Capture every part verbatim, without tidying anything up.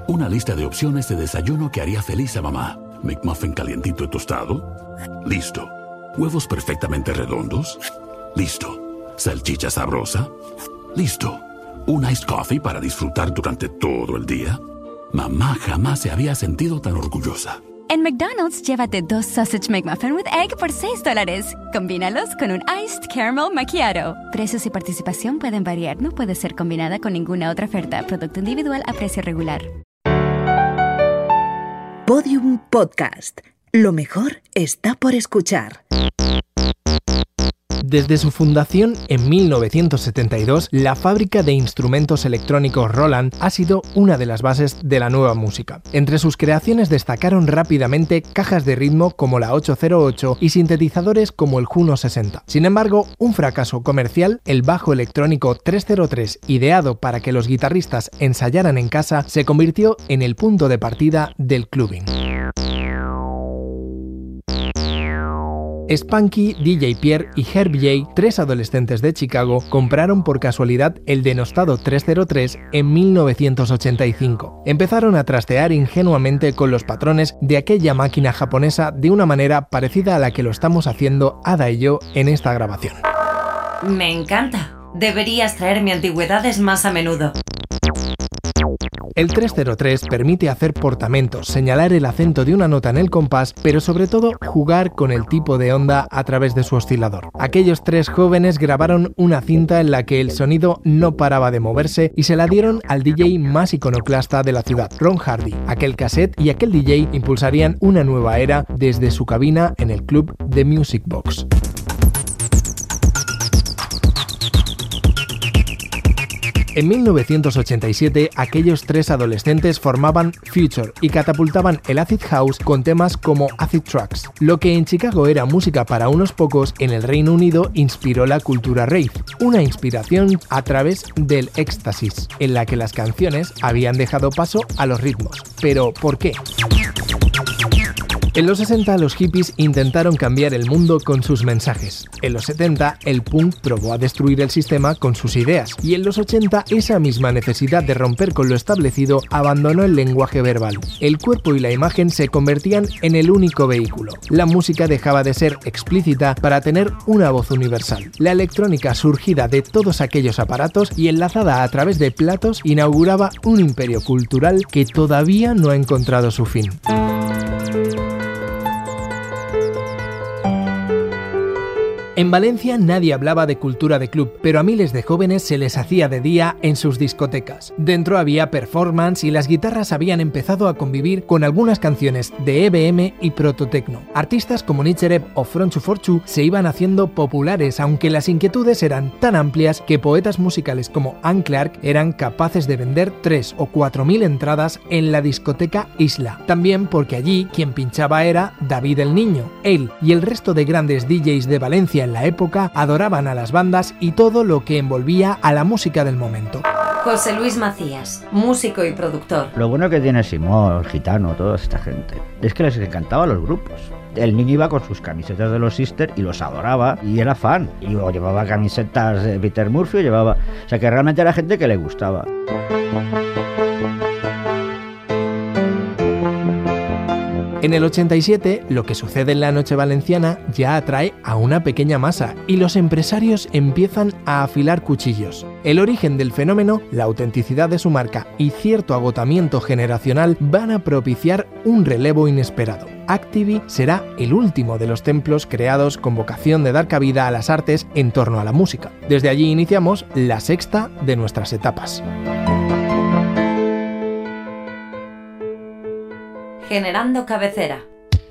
Una lista de opciones de desayuno que haría feliz a mamá. McMuffin calientito y tostado. Listo. Huevos perfectamente redondos. Listo. Salchicha sabrosa. Listo. Un iced coffee para disfrutar durante todo el día. Mamá jamás se había sentido tan orgullosa. En McDonald's, llévate dos Sausage McMuffin with Egg por seis dólares. Combínalos con un Iced Caramel Macchiato. Precios y participación pueden variar. No puede ser combinada con ninguna otra oferta. Producto individual a precio regular. Podium Podcast. Lo mejor está por escuchar. Desde su fundación en mil novecientos setenta y dos, la fábrica de instrumentos electrónicos Roland ha sido una de las bases de la nueva música. Entre sus creaciones destacaron rápidamente cajas de ritmo como la ocho cero ocho y sintetizadores como el Juno sesenta. Sin embargo, un fracaso comercial, el bajo electrónico trescientos tres, ideado para que los guitarristas ensayaran en casa, se convirtió en el punto de partida del clubbing. Spunky, D J Pierre y Herb J, tres adolescentes de Chicago, compraron por casualidad el denostado trescientos tres en mil novecientos ochenta y cinco. Empezaron a trastear ingenuamente con los patrones de aquella máquina japonesa de una manera parecida a la que lo estamos haciendo Ada y yo en esta grabación. Me encanta. Deberías traerme antigüedades más a menudo. El trescientos tres permite hacer portamentos, señalar el acento de una nota en el compás, pero sobre todo jugar con el tipo de onda a través de su oscilador. Aquellos tres jóvenes grabaron una cinta en la que el sonido no paraba de moverse y se la dieron al D J más iconoclasta de la ciudad, Ron Hardy. Aquel cassette y aquel D J impulsarían una nueva era desde su cabina en el club The Music Box. En mil novecientos ochenta y siete, aquellos tres adolescentes formaban Future y catapultaban el acid house con temas como Acid Tracks. Lo que en Chicago era música para unos pocos, en el Reino Unido inspiró la cultura rave, una inspiración a través del éxtasis, en la que las canciones habían dejado paso a los ritmos. ¿Pero por qué? En los sesenta los hippies intentaron cambiar el mundo con sus mensajes. En los setenta el punk probó a destruir el sistema con sus ideas. Y en los ochenta esa misma necesidad de romper con lo establecido abandonó el lenguaje verbal. El cuerpo y la imagen se convertían en el único vehículo. La música dejaba de ser explícita para tener una voz universal. La electrónica, surgida de todos aquellos aparatos y enlazada a través de platos, inauguraba un imperio cultural que todavía no ha encontrado su fin. En Valencia nadie hablaba de cultura de club, pero a miles de jóvenes se les hacía de día en sus discotecas. Dentro había performance y las guitarras habían empezado a convivir con algunas canciones de E B M y prototecno. Artistas como Nichereb o Fronchu Forchu se iban haciendo populares, aunque las inquietudes eran tan amplias que poetas musicales como Anne Clark eran capaces de vender tres o cuatro mil entradas en la discoteca Isla. También porque allí quien pinchaba era David el Niño. Él y el resto de grandes D Js de Valencia en la época adoraban a las bandas y todo lo que envolvía a la música del momento. José Luis Macías, músico y productor. Lo bueno que tiene Simón, Gitano, toda esta gente, es que les encantaban los grupos. El niño iba con sus camisetas de los Sisters y los adoraba y era fan. Y o llevaba camisetas de Peter Murphy o llevaba... O sea que realmente era gente que le gustaba. En el ochenta y siete, lo que sucede en la noche valenciana ya atrae a una pequeña masa y los empresarios empiezan a afilar cuchillos. El origen del fenómeno, la autenticidad de su marca y cierto agotamiento generacional van a propiciar un relevo inesperado. Activi será el último de los templos creados con vocación de dar cabida a las artes en torno a la música. Desde allí iniciamos la sexta de nuestras etapas. Generando cabecera.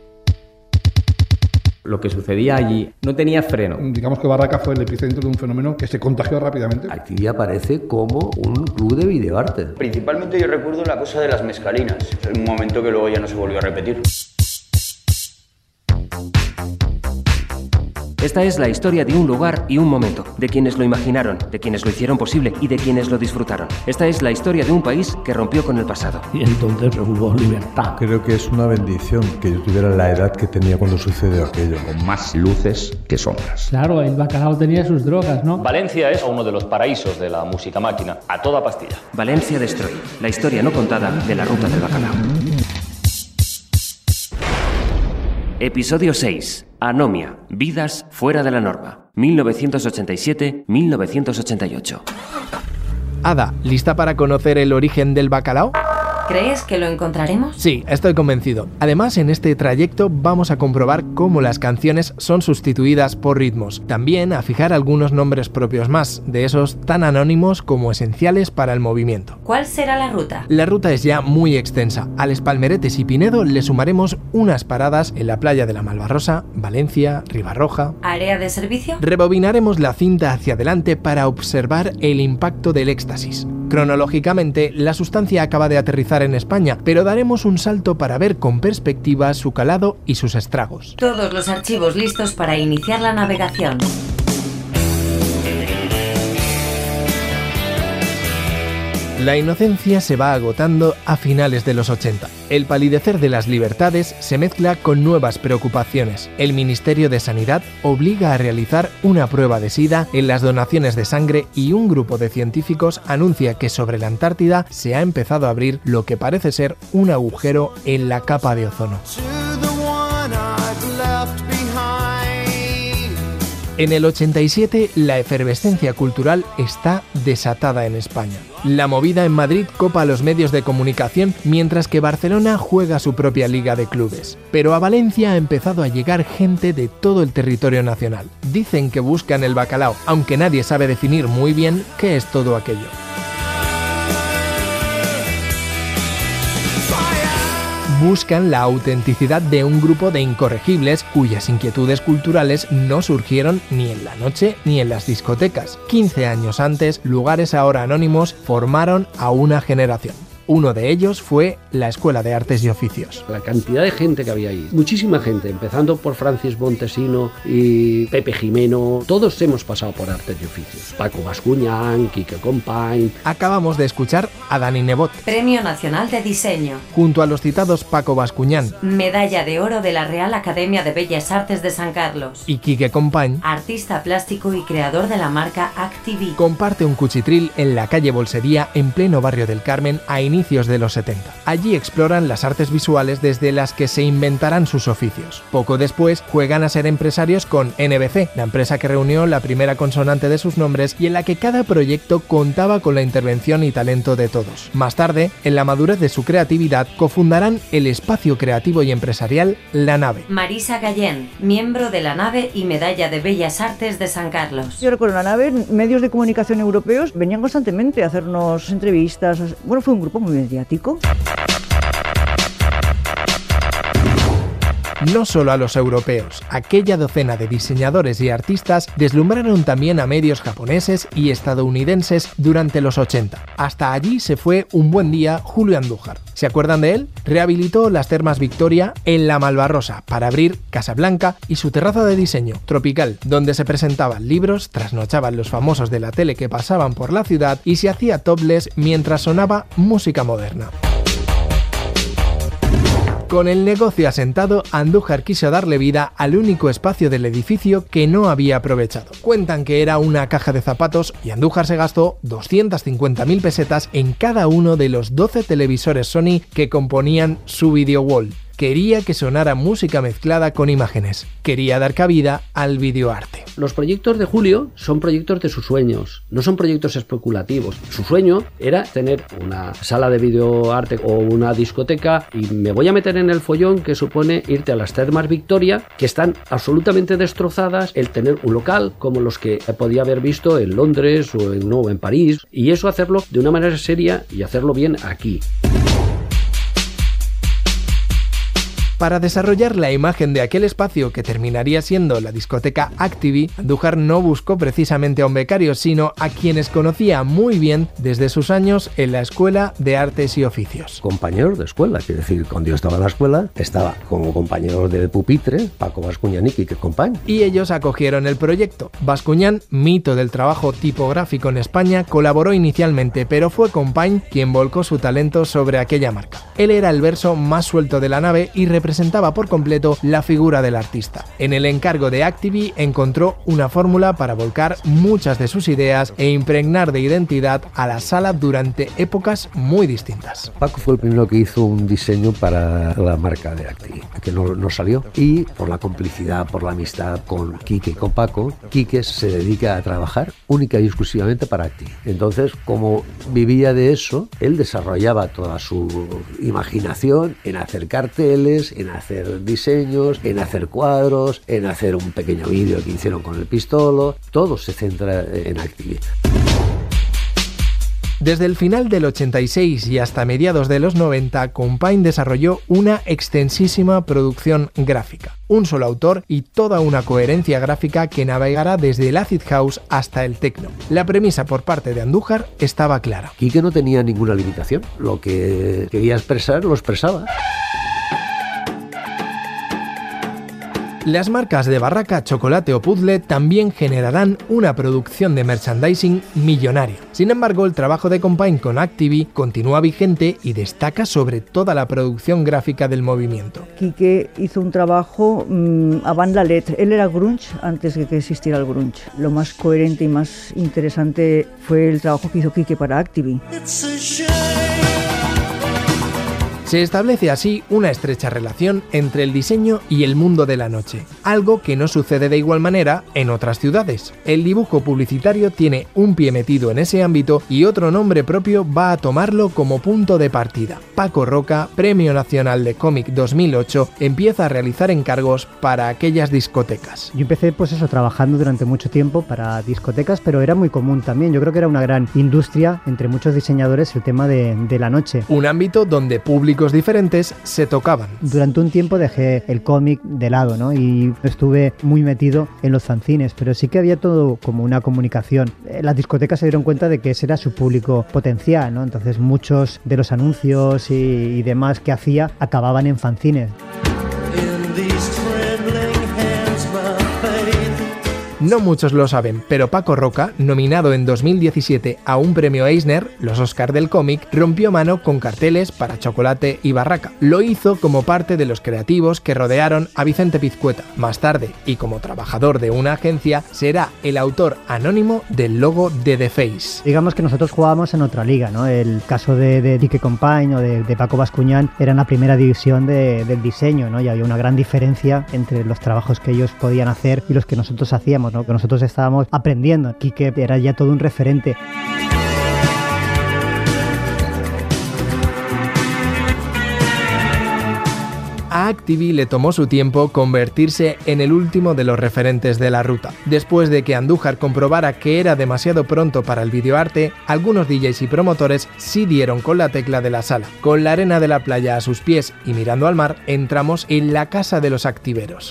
Lo que sucedía allí no tenía freno. Digamos que Barraca fue el epicentro de un fenómeno que se contagió rápidamente. Activi aparece como un club de videoarte. Principalmente yo recuerdo la cosa de las mezcalinas. Es un momento que luego ya no se volvió a repetir. Esta es la historia de un lugar y un momento, de quienes lo imaginaron, de quienes lo hicieron posible y de quienes lo disfrutaron. Esta es la historia de un país que rompió con el pasado. Y entonces hubo libertad. Creo que es una bendición que yo tuviera la edad que tenía cuando sucedió aquello. Con más luces que sombras. Claro, el bacalao tenía sus drogas, ¿no? Valencia es uno de los paraísos de la música máquina, a toda pastilla. Valencia Destroy, la historia no contada de la ruta del bacalao. Episodio seis. Anomia. Vidas fuera de la norma. mil novecientos ochenta y siete a mil novecientos ochenta y ocho. Ada, ¿lista para conocer el origen del bacalao? ¿Crees que lo encontraremos? Sí, estoy convencido. Además, en este trayecto vamos a comprobar cómo las canciones son sustituidas por ritmos. También a fijar algunos nombres propios más, de esos tan anónimos como esenciales para el movimiento. ¿Cuál será la ruta? La ruta es ya muy extensa. A Les Palmeretes y Pinedo le sumaremos unas paradas en la playa de la Malvarrosa, Valencia, Ribarroja. ¿Área de servicio? Rebobinaremos la cinta hacia adelante para observar el impacto del éxtasis. Cronológicamente, la sustancia acaba de aterrizar en España, pero daremos un salto para ver con perspectiva su calado y sus estragos. Todos los archivos listos para iniciar la navegación. La inocencia se va agotando a finales de los ochenta. El palidecer de las libertades se mezcla con nuevas preocupaciones. El Ministerio de Sanidad obliga a realizar una prueba de SIDA en las donaciones de sangre y un grupo de científicos anuncia que sobre la Antártida se ha empezado a abrir lo que parece ser un agujero en la capa de ozono. En el ochenta y siete, la efervescencia cultural está desatada en España. La movida en Madrid copa a los medios de comunicación, mientras que Barcelona juega su propia liga de clubes. Pero a Valencia ha empezado a llegar gente de todo el territorio nacional. Dicen que buscan el bacalao, aunque nadie sabe definir muy bien qué es todo aquello. Buscan la autenticidad de un grupo de incorregibles cuyas inquietudes culturales no surgieron ni en la noche ni en las discotecas. quince años antes, lugares ahora anónimos formaron a una generación. Uno de ellos fue la Escuela de Artes y Oficios. La cantidad de gente que había ahí, muchísima gente, empezando por Francis Montesino y Pepe Jimeno, todos hemos pasado por Artes y Oficios. Paco Bascuñán, Quique Compain. Acabamos de escuchar a Dani Nebot. Premio Nacional de Diseño. Junto a los citados Paco Bascuñán. Medalla de Oro de la Real Academia de Bellas Artes de San Carlos. Y Quique Compain. Artista plástico y creador de la marca Activi. Comparte un cuchitril en la calle Bolsería, en pleno barrio del Carmen, a inicios de los setenta. Allí exploran las artes visuales desde las que se inventarán sus oficios. Poco después juegan a ser empresarios con N B C, la empresa que reunió la primera consonante de sus nombres y en la que cada proyecto contaba con la intervención y talento de todos. Más tarde, en la madurez de su creatividad, cofundarán el espacio creativo y empresarial La Nave. Marisa Gallén, miembro de La Nave y Medalla de Bellas Artes de San Carlos. Yo recuerdo La Nave, medios de comunicación europeos venían constantemente a hacernos entrevistas. Bueno, fue un grupo muy mediático. No solo a los europeos, aquella docena de diseñadores y artistas deslumbraron también a medios japoneses y estadounidenses durante los ochenta. Hasta allí se fue un buen día Julio Andújar. ¿Se acuerdan de él? Rehabilitó las Termas Victoria en la Malvarrosa para abrir Casablanca y su terraza de diseño, Tropical, donde se presentaban libros, trasnochaban los famosos de la tele que pasaban por la ciudad y se hacía topless mientras sonaba música moderna. Con el negocio asentado, Andújar quiso darle vida al único espacio del edificio que no había aprovechado. Cuentan que era una caja de zapatos y Andújar se gastó doscientas cincuenta mil pesetas en cada uno de los doce televisores Sony que componían su video wall. Quería que sonara música mezclada con imágenes. Quería dar cabida al videoarte. Los proyectos de Julio son proyectos de sus sueños, no son proyectos especulativos. Su sueño era tener una sala de videoarte o una discoteca y me voy a meter en el follón que supone irte a las Termas Victoria, que están absolutamente destrozadas, el tener un local como los que podía haber visto en Londres o en, no, en París, y eso hacerlo de una manera seria y hacerlo bien aquí. Para desarrollar la imagen de aquel espacio que terminaría siendo la discoteca Activi, Andújar no buscó precisamente a un becario, sino a quienes conocía muy bien desde sus años en la Escuela de Artes y Oficios. Compañeros de escuela, quiero decir, cuando yo estaba en la escuela, estaba como compañeros de pupitre, Paco Bascuñán y Quique Company. Y ellos acogieron el proyecto. Bascuñán, mito del trabajo tipográfico en España, colaboró inicialmente, pero fue Company quien volcó su talento sobre aquella marca. Él era el verso más suelto de la nave y representaba por completo la figura del artista. En el encargo de Activi encontró una fórmula para volcar muchas de sus ideas e impregnar de identidad a la sala durante épocas muy distintas. Paco fue el primero que hizo un diseño para la marca de Activi, que no, no salió, y por la complicidad, por la amistad con Quique y con Paco, Quique se dedica a trabajar única y exclusivamente para Activi. Entonces, como vivía de eso, él desarrollaba toda su imaginación en hacer carteles, en hacer diseños, en hacer cuadros, en hacer un pequeño vídeo que hicieron con el Pistolo. Todo se centra en Activi. Desde el final del ochenta y seis y hasta mediados de los noventa, Company desarrolló una extensísima producción gráfica, un solo autor y toda una coherencia gráfica que navegará desde el acid house hasta el techno. La premisa por parte de Andújar estaba clara. Quique no tenía ninguna limitación, lo que quería expresar lo expresaba. Las marcas de Barraca, Chocolate o Puzzle también generarán una producción de merchandising millonaria. Sin embargo, el trabajo de Company con Activi continúa vigente y destaca sobre toda la producción gráfica del movimiento. Quique hizo un trabajo mmm, avant la lettre. Él era grunge antes de que existiera el grunge. Lo más coherente y más interesante fue el trabajo que hizo Quique para Activi. Se establece así una estrecha relación entre el diseño y el mundo de la noche, algo que no sucede de igual manera en otras ciudades. El dibujo publicitario tiene un pie metido en ese ámbito y otro nombre propio va a tomarlo como punto de partida. Paco Roca, Premio Nacional de Cómic dos mil ocho, empieza a realizar encargos para aquellas discotecas. Yo empecé pues eso, trabajando durante mucho tiempo para discotecas, pero era muy común también. Yo creo que era una gran industria entre muchos diseñadores el tema de, de la noche. Un ámbito donde público diferentes se tocaban. Durante un tiempo dejé el cómic de lado, ¿no? Y estuve muy metido en los fanzines, pero sí que había todo como una comunicación. Las discotecas se dieron cuenta de que ese era su público potencial, ¿no? Entonces muchos de los anuncios y, y demás que hacía acababan en fanzines. No muchos lo saben, pero Paco Roca, nominado en dos mil diecisiete a un premio Eisner, los Oscar del cómic, rompió mano con carteles para Chocolate y Barraca. Lo hizo como parte de los creativos que rodearon a Vicente Pizcueta. Más tarde, y como trabajador de una agencia, será el autor anónimo del logo de The Face. Digamos que nosotros jugábamos en otra liga, ¿no? El caso de, de Quique Company o de, de Paco Bascuñán era en la primera división de, del diseño, ¿no? Y había una gran diferencia entre los trabajos que ellos podían hacer y los que nosotros hacíamos, ¿no? Que nosotros estábamos aprendiendo. Quique era ya todo un referente. A Activi le tomó su tiempo convertirse en el último de los referentes de la ruta. Después de que Andújar comprobara que era demasiado pronto para el videoarte, algunos D Js y promotores sí dieron con la tecla de la sala. Con la arena de la playa a sus pies y mirando al mar, entramos en la casa de los activeros.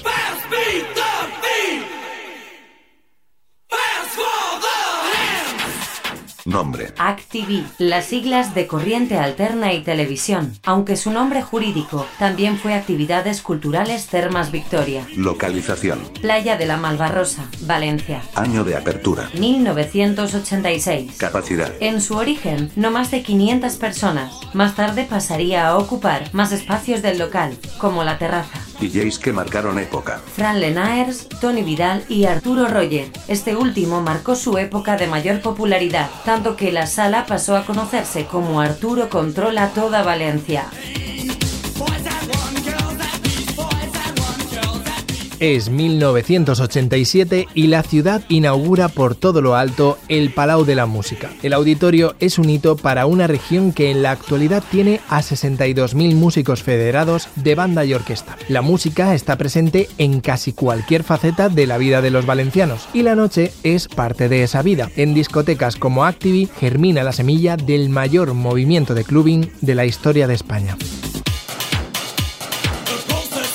Nombre. Activi, las siglas de Corriente Alterna y Televisión, aunque su nombre jurídico también fue Actividades Culturales Termas Victoria. Localización. Playa de la Malvarrosa, Valencia. Año de apertura. mil novecientos ochenta y seis. Capacidad. En su origen, no más de quinientas personas. Más tarde pasaría a ocupar más espacios del local, como la terraza. D Js que marcaron época. Fran Lenaers, Tony Vidal y Arturo Roger. Este último marcó su época de mayor popularidad, tanto que la sala pasó a conocerse como Arturo Controla Toda Valencia. Es mil novecientos ochenta y siete y la ciudad inaugura por todo lo alto el Palau de la Música. El auditorio es un hito para una región que en la actualidad tiene a sesenta y dos mil músicos federados de banda y orquesta. La música está presente en casi cualquier faceta de la vida de los valencianos y la noche es parte de esa vida. En discotecas como Activi germina la semilla del mayor movimiento de clubbing de la historia de España.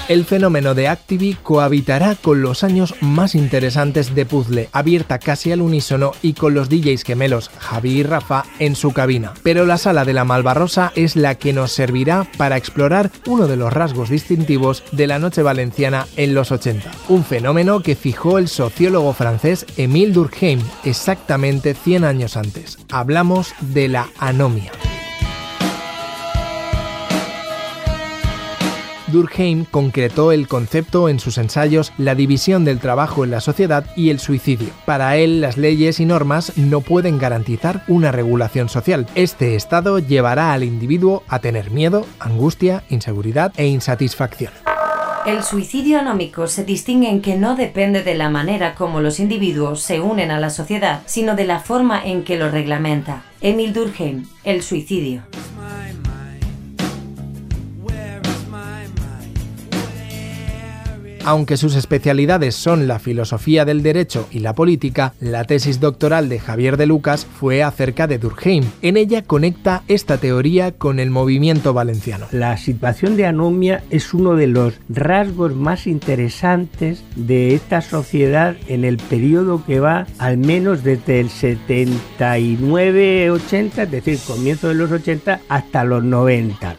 El fenómeno de Activi cohabitará con los años más interesantes de Puzzle, abierta casi al unísono y con los D Js gemelos Javi y Rafa en su cabina. Pero la sala de la Malvarrosa es la que nos servirá para explorar uno de los rasgos distintivos de la noche valenciana en los ochenta. Un fenómeno que fijó el sociólogo francés Émile Durkheim exactamente cien años antes. Hablamos de la anomia. Durkheim concretó el concepto en sus ensayos La división del trabajo en la sociedad y el suicidio. Para él, las leyes y normas no pueden garantizar una regulación social. Este estado llevará al individuo a tener miedo, angustia, inseguridad e insatisfacción. El suicidio anómico se distingue en que no depende de la manera como los individuos se unen a la sociedad, sino de la forma en que lo reglamenta. Émile Durkheim, El suicidio. Aunque sus especialidades son la filosofía del derecho y la política, la tesis doctoral de Javier de Lucas fue acerca de Durkheim. En ella conecta esta teoría con el movimiento valenciano. La situación de anomia es uno de los rasgos más interesantes de esta sociedad en el periodo que va al menos desde el setenta y nueve ochenta, es decir, comienzo de los ochenta hasta los noventa.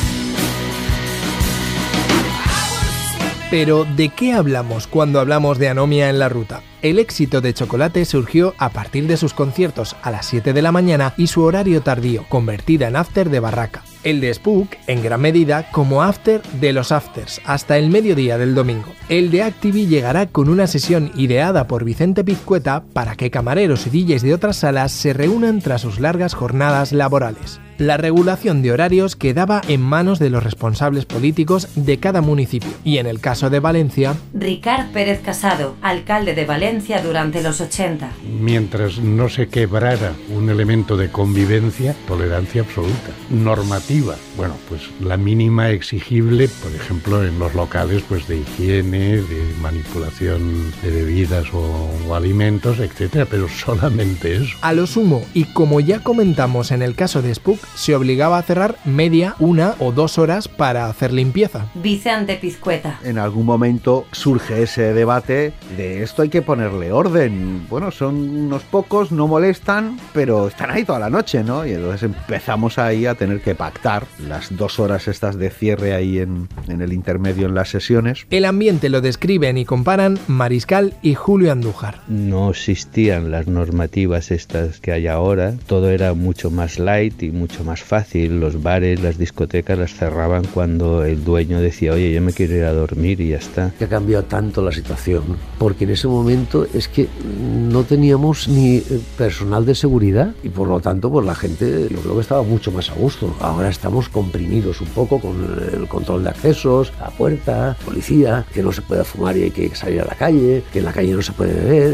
Pero, ¿de qué hablamos cuando hablamos de anomia en la ruta? El éxito de Chocolate surgió a partir de sus conciertos a las siete de la mañana y su horario tardío, convertida en after de barraca. El de Spook, en gran medida, como after de los afters, hasta el mediodía del domingo. El de Activi llegará con una sesión ideada por Vicente Pizcueta para que camareros y D Js de otras salas se reúnan tras sus largas jornadas laborales. La regulación de horarios quedaba en manos de los responsables políticos de cada municipio. Y en el caso de Valencia, Ricard Pérez Casado, alcalde de Valencia durante los ochenta. Mientras no se quebrara un elemento de convivencia, tolerancia absoluta. Normativa, bueno, pues la mínima exigible, por ejemplo, en los locales pues de higiene, de manipulación de bebidas o, o alimentos, etcétera, pero solamente eso. A lo sumo, y como ya comentamos en el caso de Spook, se obligaba a cerrar media, una o dos horas para hacer limpieza. Vicente Pizcueta. En algún momento surge ese debate de esto hay que ponerle orden. Bueno, son unos pocos, no molestan, pero están ahí toda la noche, ¿no? Y entonces empezamos ahí a tener que pactar las dos horas estas de cierre ahí en, en el intermedio en las sesiones. El ambiente lo describen y comparan Mariscal y Julio Andújar. No existían las normativas estas que hay ahora, todo era mucho más light y mucho más fácil. Los bares, las discotecas las cerraban cuando el dueño decía, oye, yo me quiero ir a dormir y ya está. Que ha cambiado tanto la situación, porque en ese momento es que no teníamos ni personal de seguridad y por lo tanto pues la gente, yo creo que estaba mucho más a gusto. Ahora estamos comprimidos un poco con el control de accesos, la puerta, policía, que no se puede fumar y hay que salir a la calle, que en la calle no se puede beber.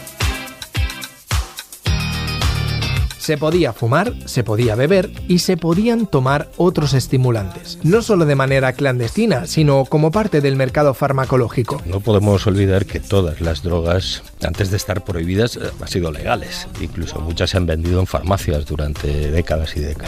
Se podía fumar, se podía beber y se podían tomar otros estimulantes. No solo de manera clandestina, sino como parte del mercado farmacológico. No podemos olvidar que todas las drogas, antes de estar prohibidas, han sido legales. Incluso muchas se han vendido en farmacias durante décadas y décadas.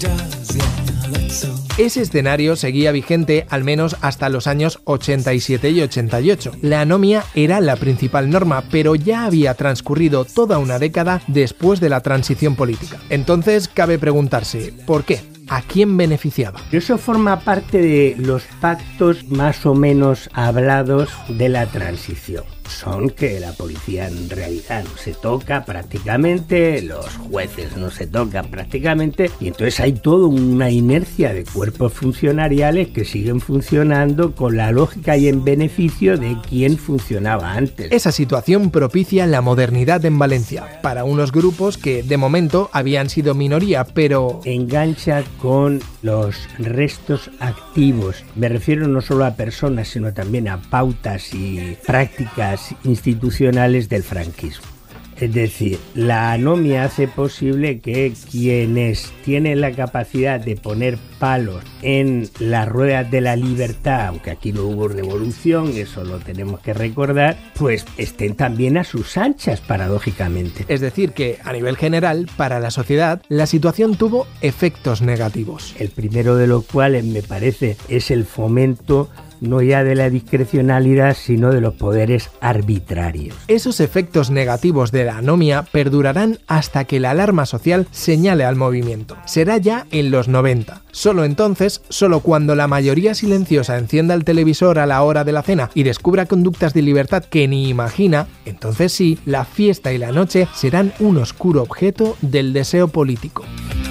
Ese escenario seguía vigente al menos hasta los años ochenta y siete y ochenta y ocho. La anomia era la principal norma, pero ya había transcurrido toda una década después de la transición política. Entonces cabe preguntarse, ¿por qué? ¿A quién beneficiaba? Eso forma parte de los pactos más o menos hablados de la transición. Son que la policía en realidad no se toca prácticamente, los jueces no se tocan prácticamente, y entonces hay toda una inercia de cuerpos funcionariales que siguen funcionando con la lógica y en beneficio de quien funcionaba antes. Esa situación propicia la modernidad en Valencia, para unos grupos que de momento habían sido minoría, pero engancha con los restos activos. Me refiero no solo a personas, sino también a pautas y prácticas institucionales del franquismo. Es decir, la anomia hace posible que quienes tienen la capacidad de poner palos en las ruedas de la libertad, aunque aquí no hubo revolución, eso lo tenemos que recordar, pues estén también a sus anchas, paradójicamente. Es decir, que a nivel general, para la sociedad, la situación tuvo efectos negativos. El primero de los cuales, me parece, es el fomento no ya de la discrecionalidad, sino de los poderes arbitrarios. Esos efectos negativos de la anomia perdurarán hasta que la alarma social señale al movimiento. Será ya en los noventa. Solo entonces, solo cuando la mayoría silenciosa encienda el televisor a la hora de la cena y descubra conductas de libertad que ni imagina, entonces sí, la fiesta y la noche serán un oscuro objeto del deseo político.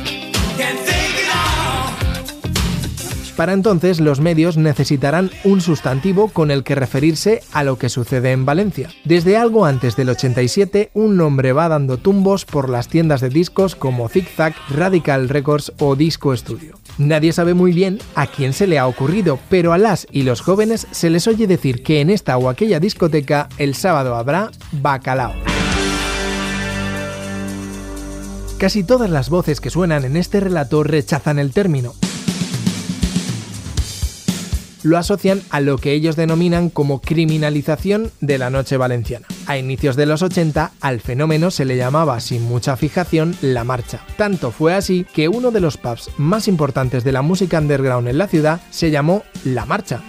Para entonces, los medios necesitarán un sustantivo con el que referirse a lo que sucede en Valencia. Desde algo antes del ochenta y siete, un nombre va dando tumbos por las tiendas de discos como Zig Zag, Radical Records o Disco Studio. Nadie sabe muy bien a quién se le ha ocurrido, pero a las y los jóvenes se les oye decir que en esta o aquella discoteca el sábado habrá bacalao. Casi todas las voces que suenan en este relato rechazan el término. Lo asocian a lo que ellos denominan como criminalización de la noche valenciana. A inicios de los ochenta, al fenómeno se le llamaba sin mucha fijación la marcha. Tanto fue así que uno de los pubs más importantes de la música underground en la ciudad se llamó La Marcha.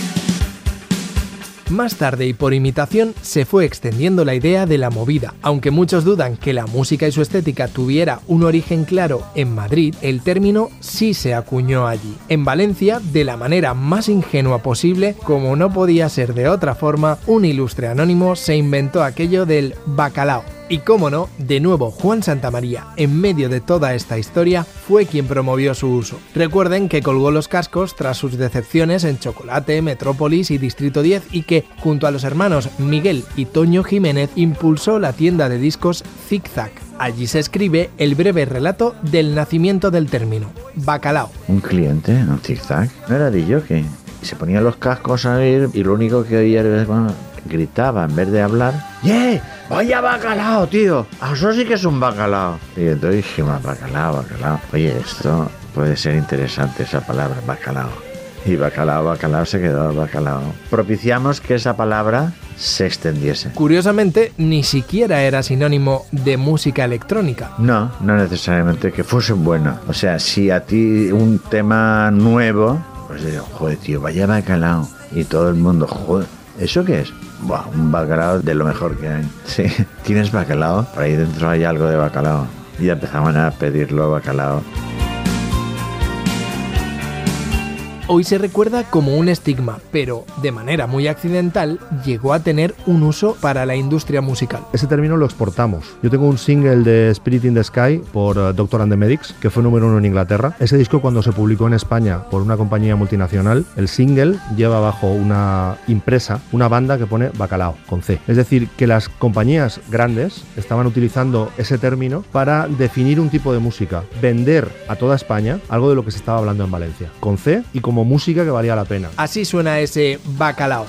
Más tarde y por imitación se fue extendiendo la idea de la movida. Aunque muchos dudan que la música y su estética tuviera un origen claro en Madrid, el término sí se acuñó allí. En Valencia, de la manera más ingenua posible, como no podía ser de otra forma, un ilustre anónimo se inventó aquello del bacalao. Y cómo no, de nuevo Juan Santamaría, en medio de toda esta historia, fue quien promovió su uso. Recuerden que colgó los cascos tras sus decepciones en Chocolate, Metrópolis y Distrito diez y que, junto a los hermanos Miguel y Toño Jiménez, impulsó la tienda de discos Zig Zag. Allí se escribe el breve relato del nacimiento del término, bacalao. Un cliente, un Zig Zag, no era de jockey. Se ponían los cascos a oír y lo único que oía era... Bueno, gritaba en vez de hablar. ¡Yeah! ¡Vaya bacalao, tío! ¡Eso sí que es un bacalao! Y entonces dijimos, bacalao, bacalao. Oye, esto puede ser interesante, esa palabra, bacalao. Y bacalao, bacalao se quedó bacalao. Propiciamos que esa palabra se extendiese. Curiosamente, ni siquiera era sinónimo de música electrónica. No, no necesariamente que fuese bueno. O sea, si a ti un tema nuevo, pues digo, joder, tío, vaya bacalao. Y todo el mundo, joder, ¿eso qué es? Buah, un bacalao de lo mejor que hay. Sí, ¿tienes bacalao? Por ahí dentro hay algo de bacalao. Y empezaban a pedirlo bacalao. Hoy se recuerda como un estigma, pero de manera muy accidental llegó a tener un uso para la industria musical. Ese término lo exportamos. Yo tengo un single de Spirit in the Sky por uh, Doctor and the Medics, que fue número uno en Inglaterra. Ese disco, cuando se publicó en España por una compañía multinacional, el single lleva bajo una impresa una banda que pone bacalao, con C. Es decir, que las compañías grandes estaban utilizando ese término para definir un tipo de música, vender a toda España algo de lo que se estaba hablando en Valencia, con C y con como música que valía la pena. Así suena ese bacalao.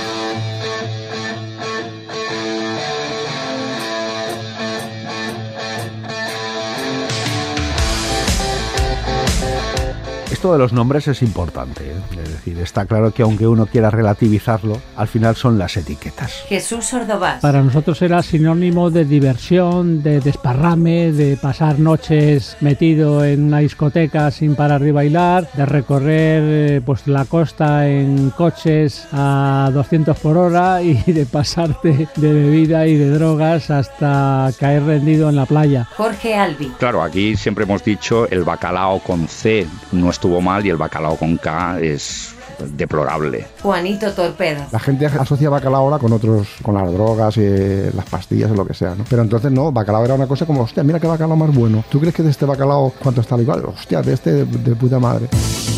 Esto de los nombres es importante, ¿eh? Es decir, está claro que aunque uno quiera relativizarlo, al final son las etiquetas. Jesús Ordovás. Para nosotros era sinónimo de diversión, de desparrame, de pasar noches metido en una discoteca sin parar de bailar, de recorrer pues la costa en coches a doscientos por hora y de pasarte de bebida y de drogas hasta caer rendido en la playa. Jorge Albi. Claro, aquí siempre hemos dicho el bacalao con C no estuvo mal y el bacalao con K es deplorable. Juanito Torpedo. La gente asocia bacalao ahora con otros, con las drogas, y las pastillas o lo que sea, ¿no? Pero entonces no, bacalao era una cosa como, hostia, mira qué bacalao más bueno. ¿Tú crees que de este bacalao cuánto está igual? Hostia, de este de, de puta madre.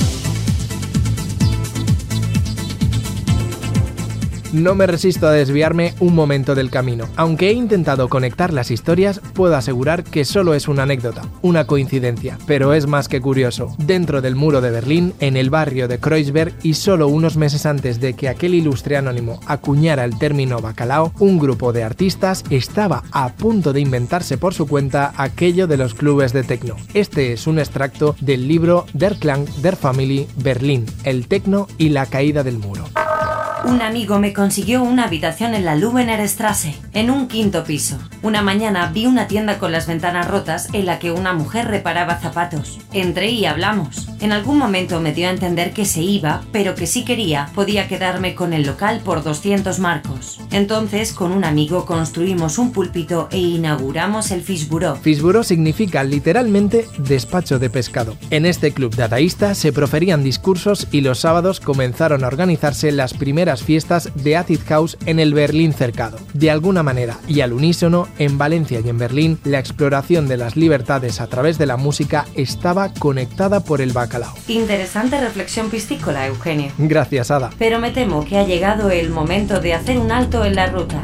No me resisto a desviarme un momento del camino. Aunque he intentado conectar las historias, puedo asegurar que solo es una anécdota, una coincidencia, pero es más que curioso. Dentro del muro de Berlín, en el barrio de Kreuzberg, y solo unos meses antes de que aquel ilustre anónimo acuñara el término bacalao, un grupo de artistas estaba a punto de inventarse por su cuenta aquello de los clubes de techno. Este es un extracto del libro Der Klang der Familie Berlin, el techno y la caída del muro. Un amigo me consiguió una habitación en la Lübener Straße, en un quinto piso. Una mañana vi una tienda con las ventanas rotas en la que una mujer reparaba zapatos. Entré y hablamos. En algún momento me dio a entender que se iba, pero que si quería podía quedarme con el local por doscientos marcos. Entonces, con un amigo construimos un púlpito e inauguramos el Fish Bureau. Fish Bureau significa literalmente despacho de pescado. En este club dadaísta se proferían discursos y los sábados comenzaron a organizarse las primeras fiestas de Acid House en el Berlín cercado. De alguna manera y al unísono, en Valencia y en Berlín, la exploración de las libertades a través de la música estaba conectada por el bacalao. Interesante reflexión piscícola, Eugenio. Gracias, Ada. Pero me temo que ha llegado el momento de hacer un alto en la ruta.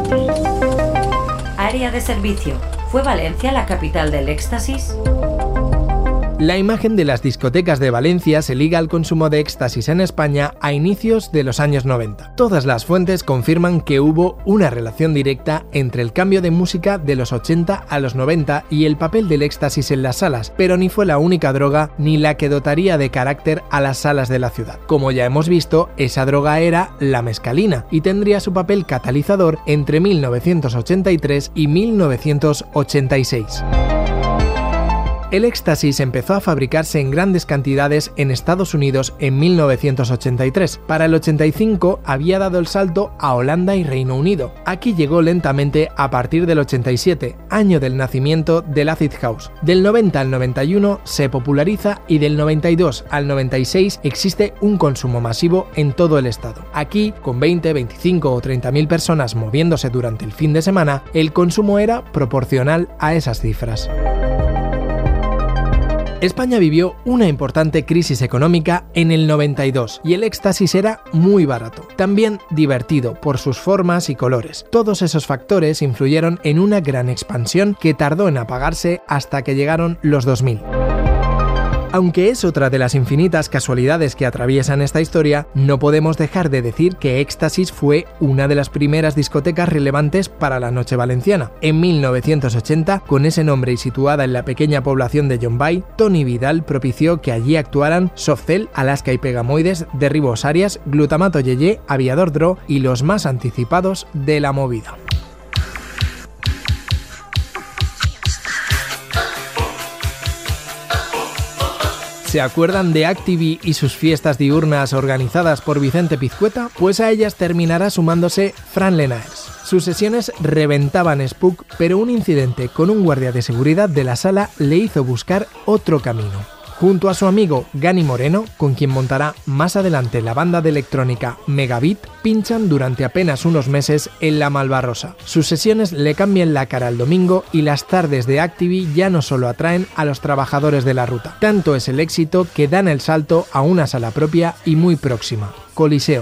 Área de servicio. ¿Fue Valencia la capital del éxtasis? La imagen de las discotecas de Valencia se liga al consumo de éxtasis en España a inicios de los años noventa. Todas las fuentes confirman que hubo una relación directa entre el cambio de música de los ochenta a los noventa y el papel del éxtasis en las salas, pero ni fue la única droga ni la que dotaría de carácter a las salas de la ciudad. Como ya hemos visto, esa droga era la mescalina y tendría su papel catalizador entre mil novecientos ochenta y tres y mil novecientos ochenta y seis. El éxtasis empezó a fabricarse en grandes cantidades en Estados Unidos en mil novecientos ochenta y tres. Para el ochenta y cinco había dado el salto a Holanda y Reino Unido. Aquí llegó lentamente a partir del ochenta y siete, año del nacimiento del Acid House. Del noventa al noventa y uno se populariza y del noventa y dos al noventa y seis existe un consumo masivo en todo el estado. Aquí, con veinte, veinticinco o treinta mil personas moviéndose durante el fin de semana, el consumo era proporcional a esas cifras. España vivió una importante crisis económica en el noventa y dos y el éxtasis era muy barato, también divertido por sus formas y colores. Todos esos factores influyeron en una gran expansión que tardó en apagarse hasta que llegaron los dos mil. Aunque es otra de las infinitas casualidades que atraviesan esta historia, no podemos dejar de decir que Éxtasis fue una de las primeras discotecas relevantes para la noche valenciana. En mil novecientos ochenta, con ese nombre y situada en la pequeña población de Llombai, Toni Vidal propició que allí actuaran Softcell, Alaska y Pegamoides, Derribos Arias, Glutamato Yeye, Aviador Dro y los más anticipados de la movida. ¿Se acuerdan de Activi y sus fiestas diurnas organizadas por Vicente Pizcueta? Pues a ellas terminará sumándose Fran Lenaers. Sus sesiones reventaban Spook, pero un incidente con un guardia de seguridad de la sala le hizo buscar otro camino. Junto a su amigo Gani Moreno, con quien montará más adelante la banda de electrónica Megabit, pinchan durante apenas unos meses en la Malvarrosa. Sus sesiones le cambian la cara al domingo y las tardes de Activi ya no solo atraen a los trabajadores de la ruta. Tanto es el éxito que dan el salto a una sala propia y muy próxima, Coliseo.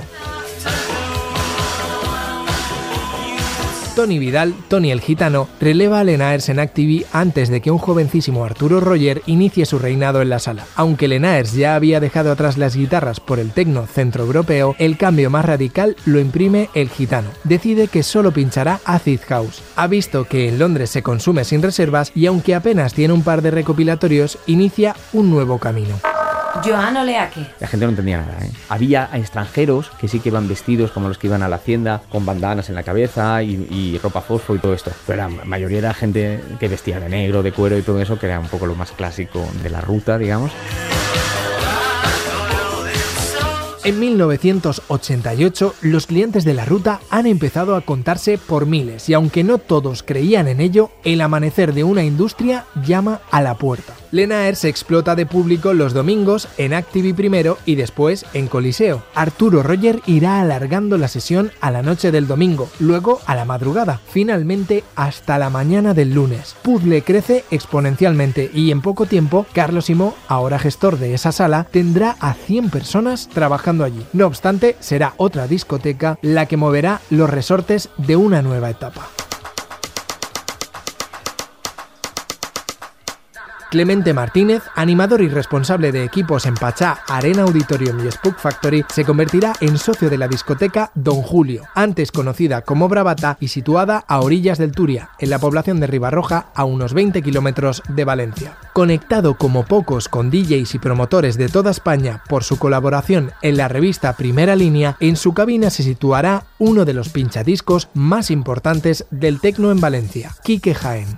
Toni Vidal, Toni el Gitano, releva a Lenaers en Activi antes de que un jovencísimo Arturo Roger inicie su reinado en la sala. Aunque Lenaers ya había dejado atrás las guitarras por el tecno centroeuropeo, el cambio más radical lo imprime el Gitano. Decide que solo pinchará Acid House. Ha visto que en Londres se consume sin reservas y aunque apenas tiene un par de recopilatorios, inicia un nuevo camino. Joan Oleaque. La gente no entendía nada, ¿eh? Había extranjeros que sí que iban vestidos como los que iban a la hacienda, con bandanas en la cabeza y, y ropa fosfo y todo esto. Pero la mayoría era gente que vestía de negro, de cuero y todo eso, que era un poco lo más clásico de la ruta, digamos. En mil novecientos ochenta y ocho, los clientes de la ruta han empezado a contarse por miles y aunque no todos creían en ello, el amanecer de una industria llama a la puerta. Lenaers se explota de público los domingos en Activi primero y después en Coliseo. Arturo Roger irá alargando la sesión a la noche del domingo, luego a la madrugada, finalmente hasta la mañana del lunes. Puzzle crece exponencialmente y en poco tiempo, Carlos Simó, ahora gestor de esa sala, tendrá a cien personas trabajando allí. No obstante, será otra discoteca la que moverá los resortes de una nueva etapa. Clemente Martínez, animador y responsable de equipos en Pachá, Arena Auditorium y Spook Factory, se convertirá en socio de la discoteca Don Julio, antes conocida como Bravata y situada a orillas del Turia, en la población de Ribarroja, a unos veinte kilómetros de Valencia. Conectado como pocos con D Js y promotores de toda España por su colaboración en la revista Primera Línea, en su cabina se situará uno de los pinchadiscos más importantes del tecno en Valencia, Quique Jaén.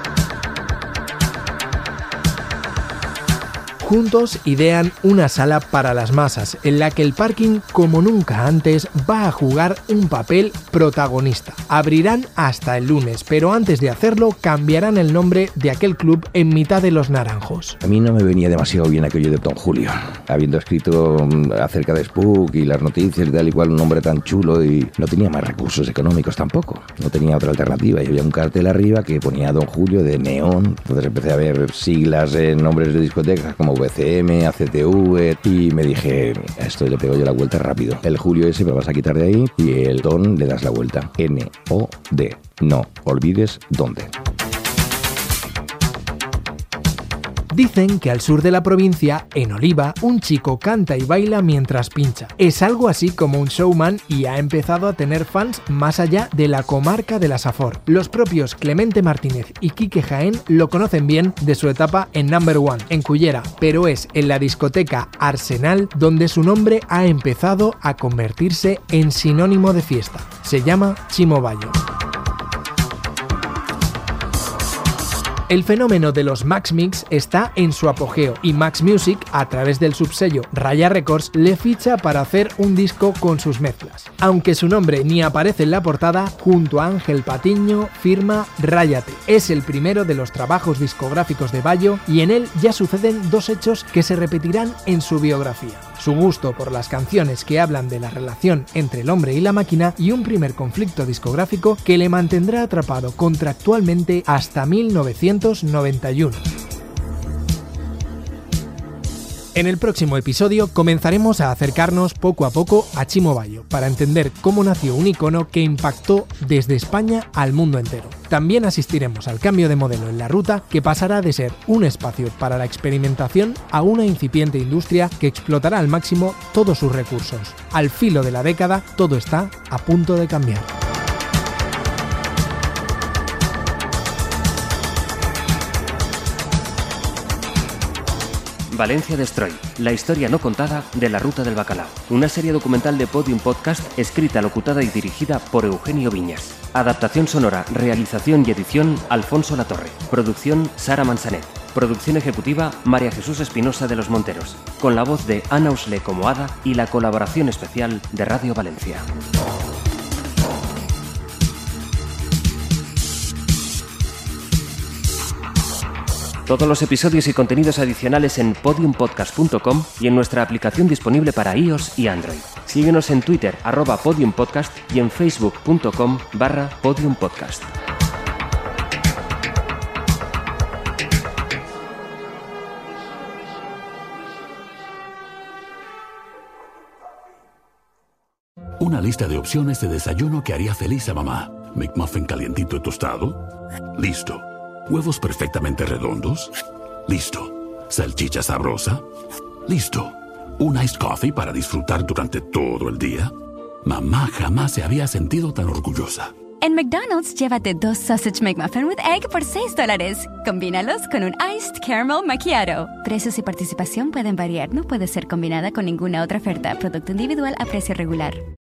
Juntos idean una sala para las masas, en la que el parking, como nunca antes, va a jugar un papel protagonista. Abrirán hasta el lunes, pero antes de hacerlo cambiarán el nombre de aquel club en mitad de Los Naranjos. A mí no me venía demasiado bien aquello de Don Julio. Habiendo escrito acerca de Spook y las noticias y tal y cual, un nombre tan chulo, y no tenía más recursos económicos tampoco. No tenía otra alternativa. Y había un cartel arriba que ponía Don Julio de neón. Entonces empecé a ver siglas en nombres de discotecas como V C M, A C T V, y me dije, a esto le pego yo la vuelta rápido. El Julio ese me lo vas a quitar de ahí y el Don le das la vuelta. N O D. No olvides dónde. Dicen que al sur de la provincia, en Oliva, un chico canta y baila mientras pincha. Es algo así como un showman y ha empezado a tener fans más allá de la comarca de la Safor. Los propios Clemente Martínez y Quique Jaén lo conocen bien de su etapa en Number One, en Cullera, pero es en la discoteca Arsenal donde su nombre ha empezado a convertirse en sinónimo de fiesta. Se llama Chimo Bayo. El fenómeno de los Max Mix está en su apogeo y Max Music, a través del subsello Raya Records, le ficha para hacer un disco con sus mezclas. Aunque su nombre ni aparece en la portada, junto a Ángel Patiño firma Ráyate. Es el primero de los trabajos discográficos de Bayo y en él ya suceden dos hechos que se repetirán en su biografía. Su gusto por las canciones que hablan de la relación entre el hombre y la máquina y un primer conflicto discográfico que le mantendrá atrapado contractualmente hasta mil novecientos noventa y uno. En el próximo episodio comenzaremos a acercarnos poco a poco a Chimo Bayo para entender cómo nació un icono que impactó desde España al mundo entero. También asistiremos al cambio de modelo en la ruta, que pasará de ser un espacio para la experimentación a una incipiente industria que explotará al máximo todos sus recursos. Al filo de la década, todo está a punto de cambiar. Valencia Destroy, la historia no contada de la Ruta del Bacalao. Una serie documental de Podium Podcast escrita, locutada y dirigida por Eugenio Viñas. Adaptación sonora, realización y edición Alfonso Latorre. Producción Sara Manzanet. Producción ejecutiva María Jesús Espinosa de los Monteros. Con la voz de Ana Usle como Ada y la colaboración especial de Radio Valencia. Todos los episodios y contenidos adicionales en podium podcast punto com y en nuestra aplicación disponible para iOS y Android. Síguenos en Twitter, arroba podiumpodcast, y en facebook punto com barra podiumpodcast. Una lista de opciones de desayuno que haría feliz a mamá. McMuffin calientito y tostado. Listo. ¿Huevos perfectamente redondos? Listo. ¿Salchicha sabrosa? Listo. ¿Un iced coffee para disfrutar durante todo el día? Mamá jamás se había sentido tan orgullosa. En McDonald's, llévate dos Sausage McMuffin with Egg por seis dólares. Combínalos con un Iced Caramel Macchiato. Precios y participación pueden variar. No puede ser combinada con ninguna otra oferta. Producto individual a precio regular.